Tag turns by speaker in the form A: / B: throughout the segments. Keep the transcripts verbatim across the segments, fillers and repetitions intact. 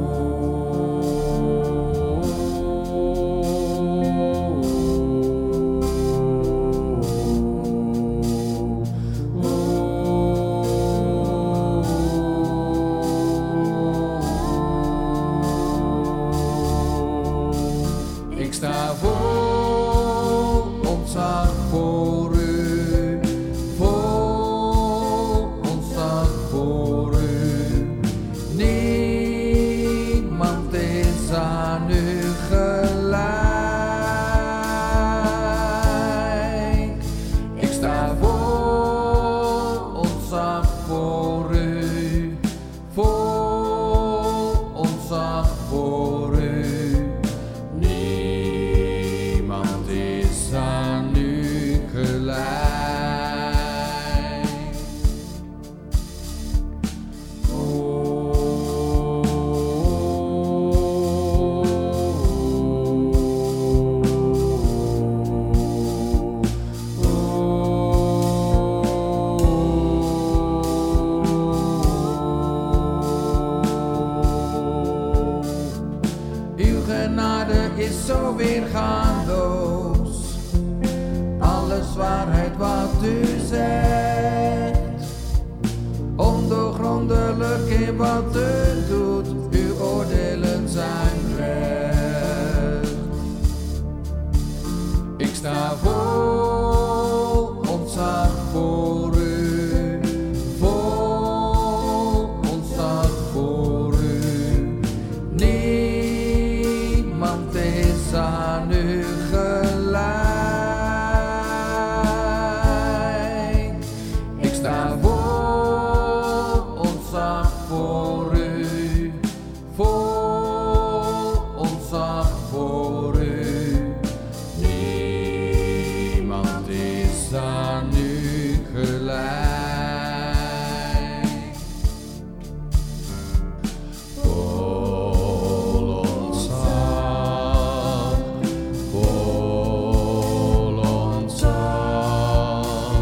A: Ik sta vol ontzag voor u, vol ontzag voor u. Niemand is aan u gelijk. Ik sta vol ontzag voor u, vol ontzag voor u. Is aan u gelijk. Oh, uw genade is zo weergaanloos. Alles waarheid wat u zegt, ondoorgrondelijk in wat u doet, uw oordelen zijn recht. Ik sta vol ontzag voor u, vol ontzag voor u. Niemand is aan u gelijk. Ik sta vol ontzag voor u, vol ontzag voor u. Niemand is aan u gelijk. Vol ontzag, vol ontzag.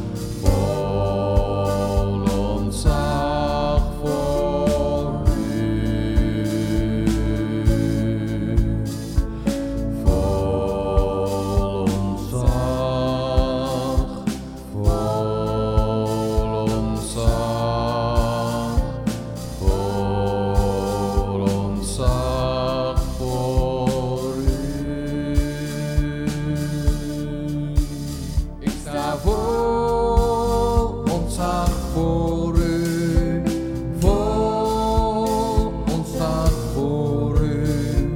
A: Vol ontzag voor u, vol ontzag voor u.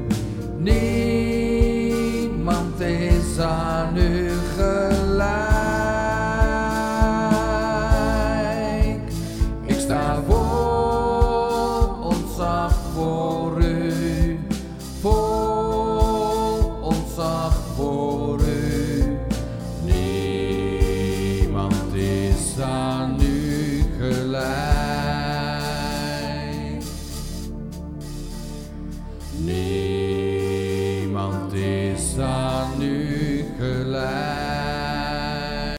A: Niemand is aan u gelijk. Ik sta vol ontzag voor u, vol ontzag voor u. Is aan u gelijk. Niemand is aan